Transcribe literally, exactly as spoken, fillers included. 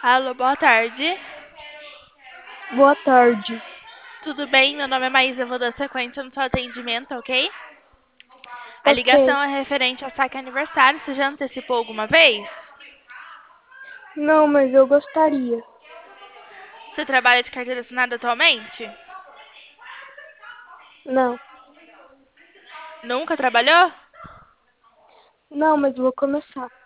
Alô, boa tarde. Boa tarde. Tudo bem? Meu nome é Maísa, eu vou dar sequência no seu atendimento, ok? A Ok. ligação é referente ao saque aniversário. Você já antecipou alguma vez? Não, mas eu gostaria. Você trabalha de carteira assinada atualmente? Não. Nunca trabalhou? Não, mas vou começar.